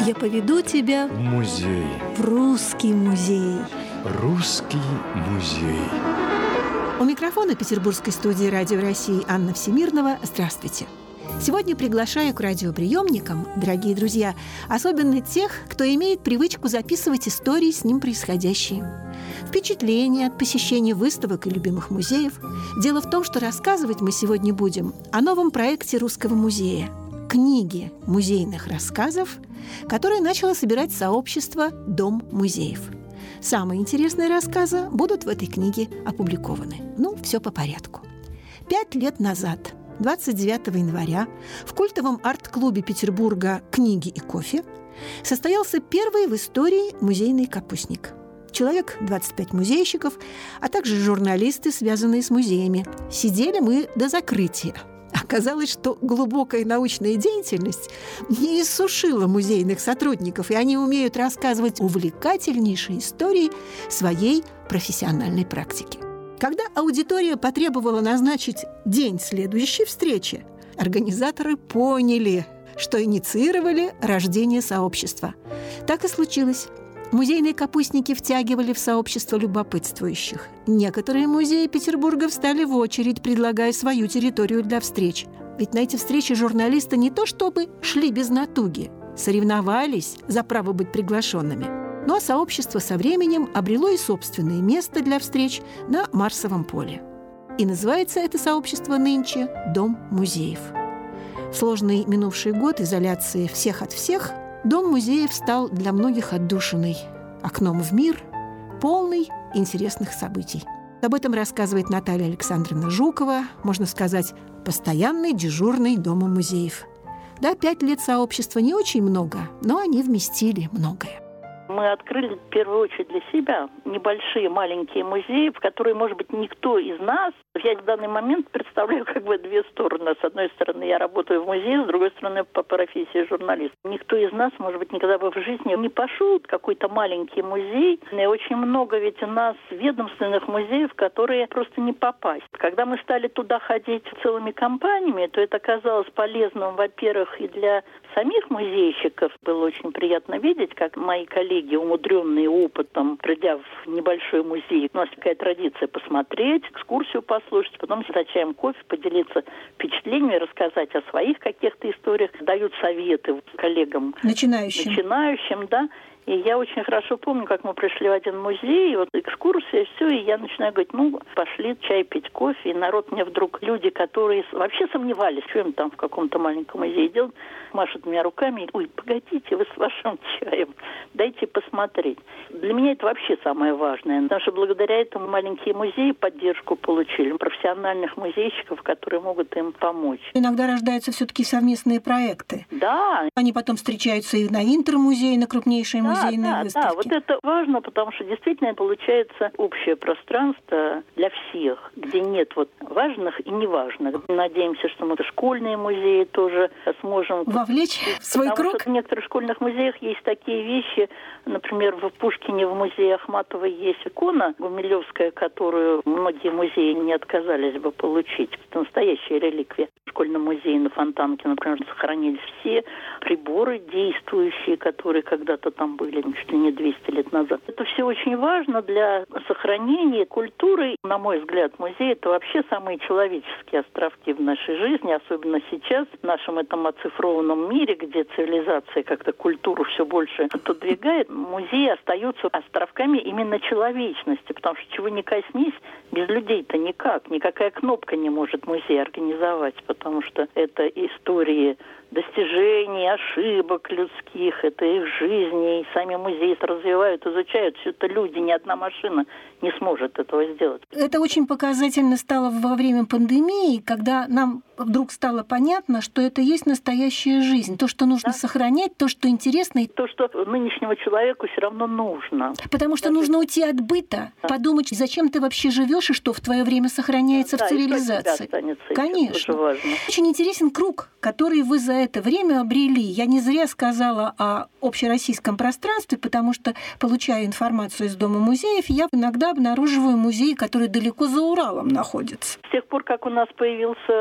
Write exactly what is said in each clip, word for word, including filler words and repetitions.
Я поведу тебя в музей. В русский музей. Русский музей. У микрофона петербургской студии «Радио России» Анна Всемирного. Здравствуйте. Сегодня приглашаю к радиоприемникам, дорогие друзья, особенно тех, кто имеет привычку записывать истории с ним происходящие. Впечатления от посещения выставок и любимых музеев. Дело в том, что рассказывать мы сегодня будем о новом проекте Русского музея – книги музейных рассказов, которое начало собирать сообщество «Дом музеев». Самые интересные рассказы будут в этой книге опубликованы. Ну, все по порядку. Пять лет назад, двадцать девятого января, в культовом арт-клубе Петербурга «Книги и кофе» состоялся первый в истории музейный капустник. Человек двадцать пять музейщиков, а также журналисты, связанные с музеями. Сидели мы до закрытия. Оказалось, что глубокая научная деятельность не иссушила музейных сотрудников, и они умеют рассказывать увлекательнейшие истории своей профессиональной практики. Когда аудитория потребовала назначить день следующей встречи, организаторы поняли, что инициировали рождение сообщества. Так и случилось. Музейные капустники втягивали в сообщество любопытствующих. Некоторые музеи Петербурга встали в очередь, предлагая свою территорию для встреч. Ведь на эти встречи журналисты не то чтобы шли без натуги, соревновались за право быть приглашенными. Ну а сообщество со временем обрело и собственное место для встреч на Марсовом поле. И называется это сообщество нынче «Дом музеев». В сложный минувший год изоляции всех от всех Дом музеев стал для многих отдушиной, окном в мир, полный интересных событий. Об этом рассказывает Наталья Александровна Жукова, можно сказать, постоянный дежурный Дома музеев. Да, пять лет сообщества не очень много, но они вместили многое. Мы открыли в первую очередь для себя небольшие маленькие музеи, в которые, может быть, никто из нас, я в данный момент представляю как бы две стороны. С одной стороны, я работаю в музее, с другой стороны, по профессии журналист. Никто из нас, может быть, никогда бы в жизни не пошел в какой-то маленький музей. И очень много ведь у нас ведомственных музеев, в которые просто не попасть. Когда мы стали туда ходить целыми компаниями, то это оказалось полезным, во-первых, и для самих музейщиков. Было очень приятно видеть, как мои коллеги, умудренные опытом, придя в небольшой музей, у нас такая традиция посмотреть, экскурсию послушать, потом за чаем кофе поделиться впечатлениями, рассказать о своих каких-то историях, дают советы коллегам. Начинающим. Начинающим, да. И я очень хорошо помню, как мы пришли в один музей, и вот экскурсия, все, и я начинаю говорить, ну, пошли чай пить, кофе, и народ мне вдруг, люди, которые вообще сомневались, что им там в каком-то маленьком музее делать, машут меня руками, и, ой, погодите, вы с вашим чаем, дайте посмотреть. Для меня это вообще самое важное, потому что благодаря этому маленькие музеи поддержку получили, профессиональных музейщиков, которые могут им помочь. Иногда рождаются все-таки совместные проекты. Да. Они потом встречаются и на интермузее, на крупнейшие музеи. Да, да, да, вот это важно, потому что действительно получается общее пространство для всех, где нет вот важных и неважных. Надеемся, что мы школьные музеи тоже сможем вовлечь в свой потому круг. Что в некоторых школьных музеях есть такие вещи, например, в Пушкине в музее Ахматовой есть икона гумилевская, которую многие музеи не отказались бы получить. Это настоящая реликвия. В школьном музее на Фонтанке, например, сохранились все приборы действующие, которые когда-то там были. Чуть ли не двести лет назад. Это все очень важно для сохранения культуры. На мой взгляд, музей – это вообще самые человеческие островки в нашей жизни, особенно сейчас, в нашем этом оцифрованном мире, где цивилизация как-то культуру все больше отодвигает. Музеи остаются островками именно человечности, потому что чего ни коснись, без людей-то никак. Никакая кнопка не может музей организовать, потому что это истории достижений, ошибок людских, это их жизни, и сами музеи развивают, изучают. Все это люди, ни одна машина не сможет этого сделать. Это очень показательно стало во время пандемии, когда нам вдруг стало понятно, что это есть настоящая жизнь. То, что нужно да? сохранять, то, что интересно. То, что нынешнему человеку все равно нужно. Потому что Даже... нужно уйти от быта, да. подумать, зачем ты вообще живешь и что в твое время сохраняется да, в цивилизации. Конечно. Очень интересен круг, который вы за это время обрели. Я не зря сказала о общероссийском пространстве, потому что, получая информацию из Дома музеев, я иногда обнаруживаю музеи, которые далеко за Уралом находятся. С тех пор, как у нас появился Дом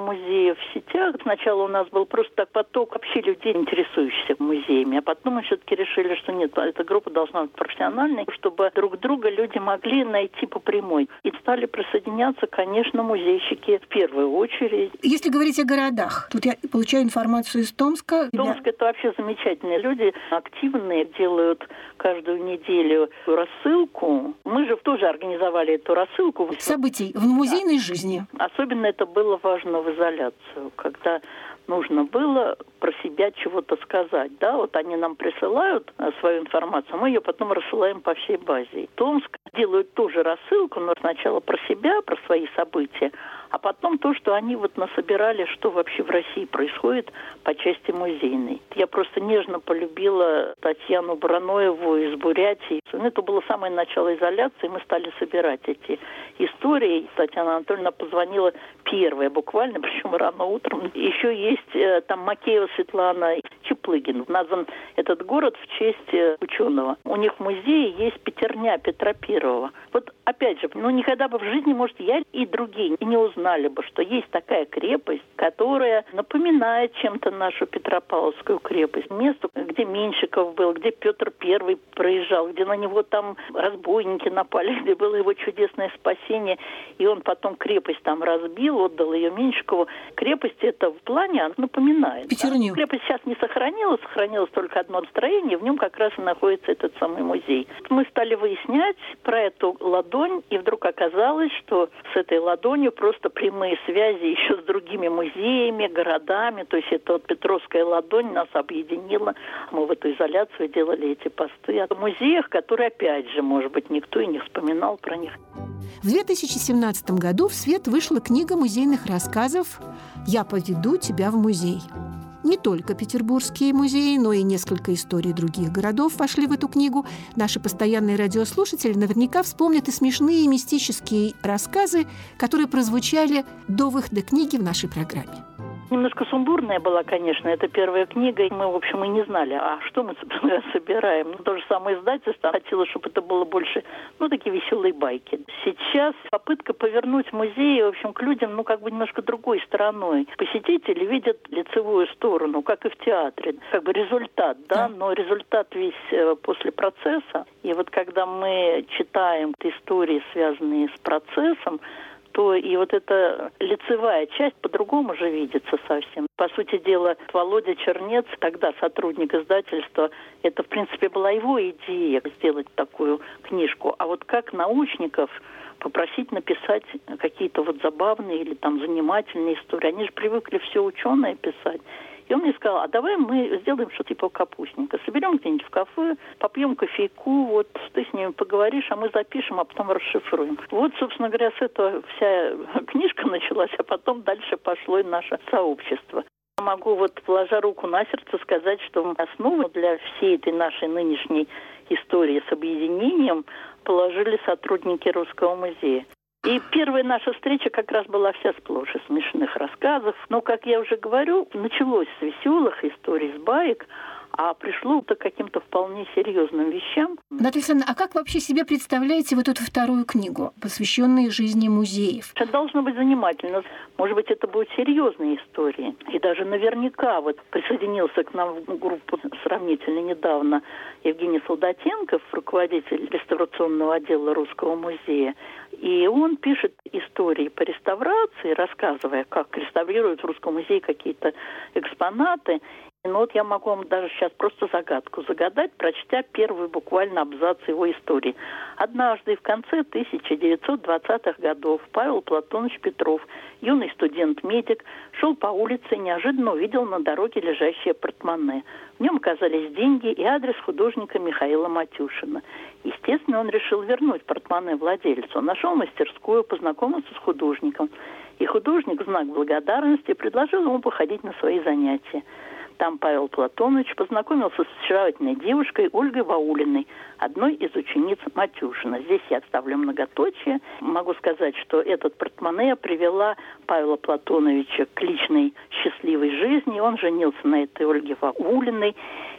музеев в сетях. Сначала у нас был просто так поток вообще людей, интересующихся музеями. А потом мы все-таки решили, что нет, эта группа должна быть профессиональной, чтобы друг друга люди могли найти по прямой. И стали присоединяться, конечно, музейщики в первую очередь. Если говорить о городах, тут я получаю информацию из Томска. Томск – это вообще замечательные люди, активные, делают каждую неделю рассылку. Мы же тоже организовали эту рассылку. Событий в музейной жизни. Особенно это было важно в изоляцию, когда нужно было про себя чего-то сказать. Да, вот они нам присылают свою информацию, мы ее потом рассылаем по всей базе. Томск делают тоже рассылку, но сначала про себя, про свои события, а потом то, что они вот насобирали, что вообще в России происходит по части музейной. Я просто нежно полюбила Татьяну Бараноеву из Бурятии. Это было самое начало изоляции, мы стали собирать эти истории. Татьяна Анатольевна позвонила первая буквально, причем рано утром. Еще есть там Макеева Светлана, Чаплыгин. Назван этот город в честь ученого. У них в музее есть пятерня Петра Первого. Вот опять же, ну никогда бы в жизни, может, я и другие не узнали бы, что есть такая крепость, которая напоминает чем-то нашу Петропавловскую крепость. Место, где Меньшиков был, где Петр Первый проезжал, где на него там разбойники напали, где было его чудесное спасение, и он потом крепость там разбил, отдал ее Меньшикову. Крепость это в плане, она напоминает. Пятерню. Да? Крепость сейчас не сохранилась, сохранилось только одно строение, в нем как раз и находится этот самый музей. Мы стали выяснять про эту ладонь, и вдруг оказалось, что с этой ладонью просто прямые связи еще с другими музеями, городами. То есть это вот Петровская ладонь нас объединила. Мы в эту изоляцию делали эти посты о музеях, которые, опять же, может быть, никто и не вспоминал про них. В две тысячи семнадцатом году в свет вышла книга музейных рассказов «Я поведу тебя в музей». Не только петербургские музеи, но и несколько историй других городов вошли в эту книгу. Наши постоянные радиослушатели наверняка вспомнят и смешные, и мистические рассказы, которые прозвучали до выхода книги в нашей программе. Немножко сумбурная была, конечно, это первая книга, и мы, в общем, и не знали, а что мы собираем. Ну, то же самое издательство хотело, чтобы это было больше, ну, такие веселые байки. Сейчас попытка повернуть музей, в общем, к людям, ну, как бы немножко другой стороной. Посетители видят лицевую сторону, как и в театре, как бы результат, да, но результат весь после процесса. И вот когда мы читаем истории, связанные с процессом, то и вот эта лицевая часть по-другому же видится совсем. По сути дела, Володя Чернец, тогда сотрудник издательства, это, в принципе, была его идея сделать такую книжку. А вот как научников попросить написать какие-то вот забавные или там занимательные истории. Они же привыкли все ученые писать. И он мне сказал, а давай мы сделаем что-то типа капустника. Соберем где-нибудь в кафе, попьем кофейку, вот ты с ними поговоришь, а мы запишем, а потом расшифруем. Вот, собственно говоря, с этого вся книжка началась, а потом дальше пошло и наше сообщество. Могу вот, положа руку на сердце, сказать, что основу для всей этой нашей нынешней истории с объединением положили сотрудники Русского музея. И первая наша встреча как раз была вся сплошь из смешных рассказов. Но, как я уже говорю, началось с веселых историй, с баек, а пришло к каким-то вполне серьезным вещам. Наталья Александровна, а как вообще себе представляете вот эту вторую книгу, посвященную жизни музеев? Это должно быть занимательно. Может быть, это будут серьезные истории. И даже наверняка вот присоединился к нам в группу сравнительно недавно Евгений Солдатенков, руководитель реставрационного отдела Русского музея. И он пишет истории по реставрации, рассказывая, как реставрируют в Русском музее какие-то экспонаты. Ну вот я могу вам даже сейчас просто загадку загадать, прочтя первый буквально абзац его истории. Однажды в конце тысяча девятьсот двадцатых годов Павел Платонович Петров, юный студент-медик, шел по улице и неожиданно увидел на дороге лежащее портмоне. В нем оказались деньги и адрес художника Михаила Матюшина. Естественно, он решил вернуть портмоне владельцу. Нашел мастерскую, познакомился с художником. И художник в знак благодарности предложил ему походить на свои занятия. Там Павел Платонович познакомился с очаровательной девушкой Ольгой Ваулиной, одной из учениц Матюшина. Здесь я отставлю многоточие. Могу сказать, что этот портмоне привела Павла Платоновича к личной счастливой жизни. Он женился на этой Ольге Ваулиной.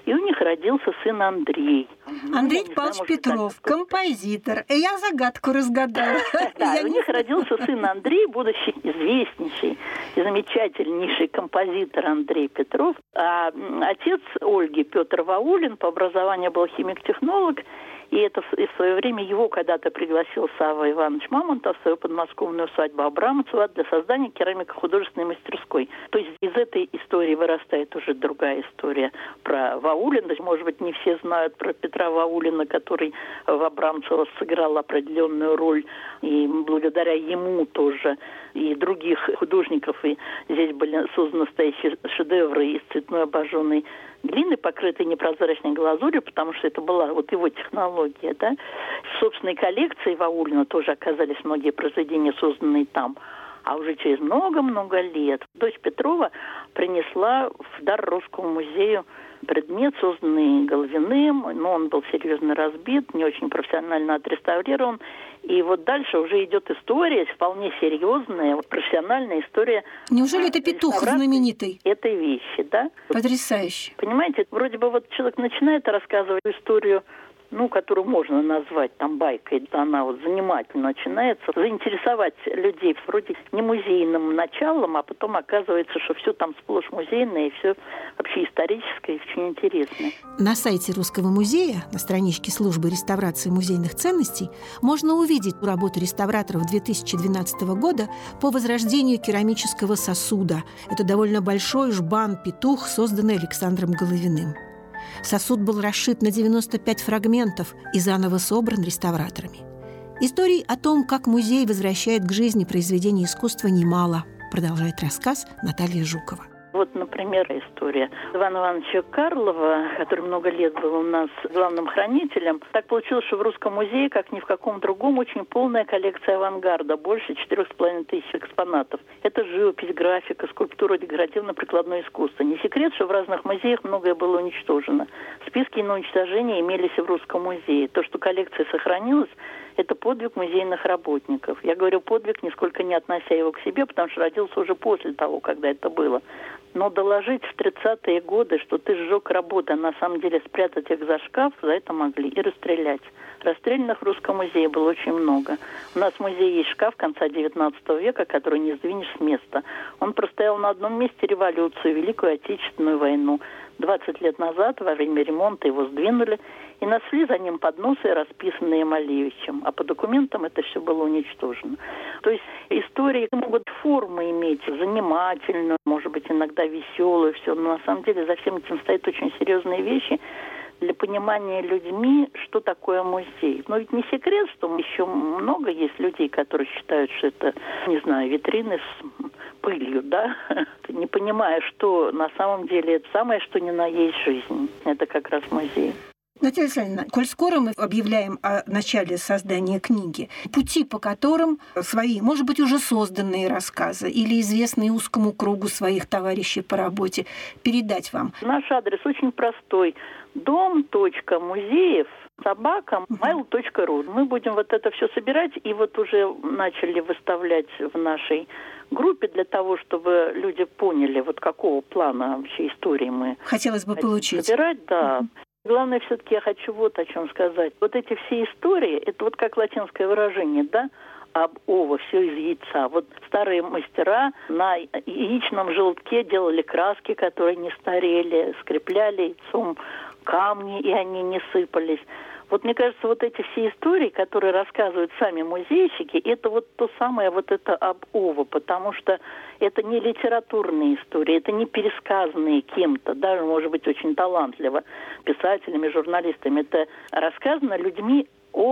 И у них родился сын Андрей. Андрей ну, Павлович знаю, Петров, так, композитор. И я загадку разгадала. Да, у них родился сын Андрей, будущий известнейший и замечательнейший композитор Андрей Петров. А отец Ольги, Петр Ваулин, по образованию был химик-технолог. И это в свое время его когда-то пригласил Савва Иванович Мамонтов в свою подмосковную усадьбу Абрамцева для создания керамико-художественной мастерской. То есть из этой истории вырастает уже другая история про Ваулина. Может быть, не все знают про Петра Ваулина, который в Абрамцево сыграл определенную роль. И благодаря ему тоже и других художников. И здесь были созданы настоящие шедевры из цветной обожженной глины, покрытой непрозрачной глазурью, потому что это была вот его технология, да. В собственной коллекции Ваулина тоже оказались многие произведения, созданные там. А уже через много-много лет дочь Петрова принесла в дар Русскому музею предмет, созданный Головиным, но он был серьезно разбит, не очень профессионально отреставрирован. И вот дальше уже идет история, вполне серьезная, профессиональная история. Неужели это петух знаменитый? Этой вещи, да? Потрясающе. Понимаете, вроде бы вот человек начинает рассказывать историю, ну, которую можно назвать там байкой, она вот занимательно начинается, заинтересовать людей вроде не музейным началом, а потом оказывается, что все там сплошь музейное и все вообще историческое и очень интересное. На сайте Русского музея, на страничке службы реставрации музейных ценностей, можно увидеть работу реставраторов две тысячи двенадцатого года по возрождению керамического сосуда. Это довольно большой жбан-петух, созданный Александром Головиным. Сосуд был расшит на девяносто пять фрагментов и заново собран реставраторами. Историй о том, как музей возвращает к жизни произведения искусства, немало, продолжает рассказ Наталья Жукова. Вот, например, история Ивана Ивановича Карлова, который много лет был у нас главным хранителем. Так получилось, что в Русском музее, как ни в каком другом, очень полная коллекция авангарда, больше четырех с половиной тысяч экспонатов. Это живопись, графика, скульптура, декоративно-прикладное искусство. Не секрет, что в разных музеях многое было уничтожено. Списки на уничтожение имелись и в Русском музее. То, что коллекция сохранилась, это подвиг музейных работников. Я говорю подвиг, нисколько не относя его к себе, потому что родился уже после того, когда это было. Но доложить в тридцатые годы, что ты сжег работы, а на самом деле спрятать их за шкаф, за это могли и расстрелять. Расстрелянных в Русском музее было очень много. У нас в музее есть шкаф конца девятнадцатого века, который не сдвинешь с места. Он простоял на одном месте революцию, Великую Отечественную войну. двадцать лет назад, во время ремонта, его сдвинули и нашли за ним подносы, расписанные Малевичем. А по документам это все было уничтожено. То есть истории могут форму иметь занимательную, может быть, иногда веселую, все. Но на самом деле за всем этим стоят очень серьезные вещи для понимания людьми, что такое музей. Но ведь не секрет, что еще много есть людей, которые считают, что это, не знаю, витрины с пылью, да, не понимая, что на самом деле это самое, что ни на есть жизнь. Это как раз музей. Наталья Александровна, коль скоро мы объявляем о начале создания книги, пути, по которым свои, может быть, уже созданные рассказы или известные узкому кругу своих товарищей по работе передать вам? Наш адрес очень простой. дом точка музеев собака mail точка ру. Мы будем вот это все собирать и вот уже начали выставлять в нашей группе для того, чтобы люди поняли, вот какого плана вообще истории мы хотелось бы получить. Собирать, да. Uh-huh. Главное, все-таки я хочу вот о чем сказать. Вот эти все истории, это вот как латинское выражение, да, об ова, все из яйца. Вот старые мастера на яичном желтке делали краски, которые не старели, скрепляли яйцом камни, и они не сыпались. Вот мне кажется, вот эти все истории, которые рассказывают сами музейщики, это вот то самое вот это об ова, потому что это не литературные истории, это не пересказанные кем-то, даже, может быть, очень талантливо, писателями, журналистами. Это рассказано людьми,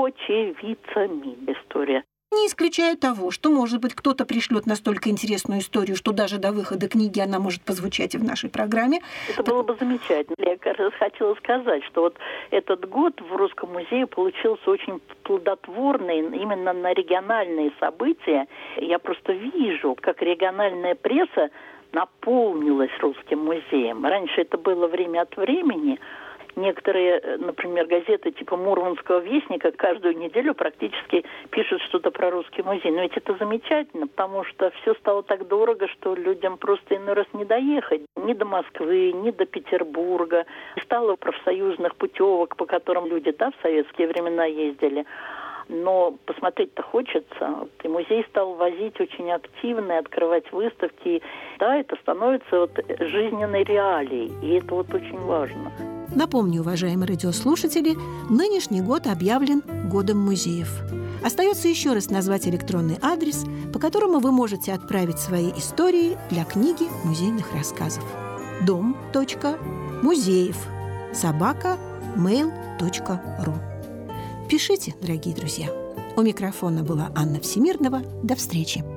очевидцами история. Не исключая того, что, может быть, кто-то пришлет настолько интересную историю, что даже до выхода книги она может позвучать и в нашей программе. Это было бы замечательно. Я как раз хотела сказать, что вот этот год в Русском музее получился очень плодотворный именно на региональные события. Я просто вижу, как региональная пресса наполнилась Русским музеем. Раньше это было время от времени. Некоторые, например, газеты типа «Мурманского вестника» каждую неделю практически пишут что-то про русский музей. Но ведь это замечательно, потому что все стало так дорого, что людям просто иной раз не доехать ни до Москвы, ни до Петербурга. Стало профсоюзных путевок, по которым люди, да, в советские времена ездили. Но посмотреть-то хочется. И музей стал возить очень активно, открывать выставки. Да, это становится вот жизненной реалией, и это вот очень важно. Напомню, уважаемые радиослушатели, нынешний год объявлен Годом музеев. Остается еще раз назвать электронный адрес, по которому вы можете отправить свои истории для книги музейных рассказов. дом точка музеев собака мейл точка ру. Пишите, дорогие друзья. У микрофона была Анна Всемирнова. До встречи.